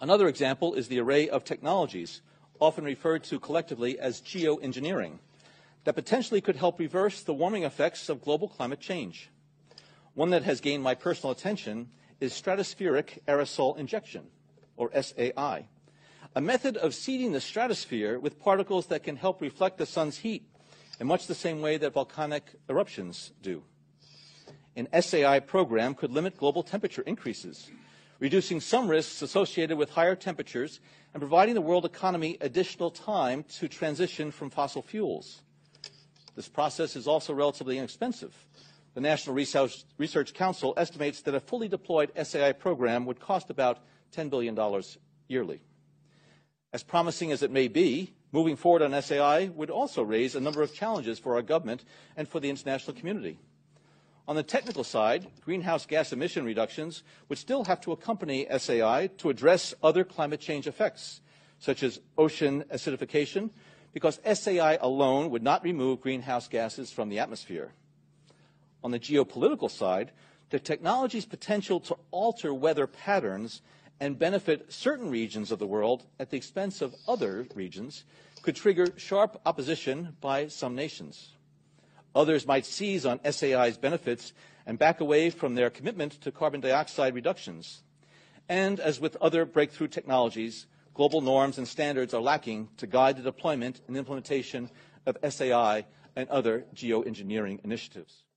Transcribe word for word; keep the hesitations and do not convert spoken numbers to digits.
Another example is the array of technologies, often referred to collectively as geoengineering, that potentially could help reverse the warming effects of global climate change. One that has gained my personal attention is stratospheric aerosol injection, or S A I, a method of seeding the stratosphere with particles that can help reflect the sun's heat in much the same way that volcanic eruptions do. An S A I program could limit global temperature increases, reducing some risks associated with higher temperatures and providing the world economy additional time to transition from fossil fuels. This process is also relatively inexpensive. The National Research Council estimates that a fully deployed S A I program would cost about ten billion dollars yearly. As promising as it may be, moving forward on S A I would also raise a number of challenges for our government and for the international community. On the technical side, greenhouse gas emission reductions would still have to accompany S A I to address other climate change effects, such as ocean acidification, because S A I alone would not remove greenhouse gases from the atmosphere. On the geopolitical side, the technology's potential to alter weather patterns and benefit certain regions of the world at the expense of other regions could trigger sharp opposition by some nations. Others might seize on S A I's benefits and back away from their commitment to carbon dioxide reductions. And as with other breakthrough technologies, global norms and standards are lacking to guide the deployment and implementation of S A I and other geoengineering initiatives.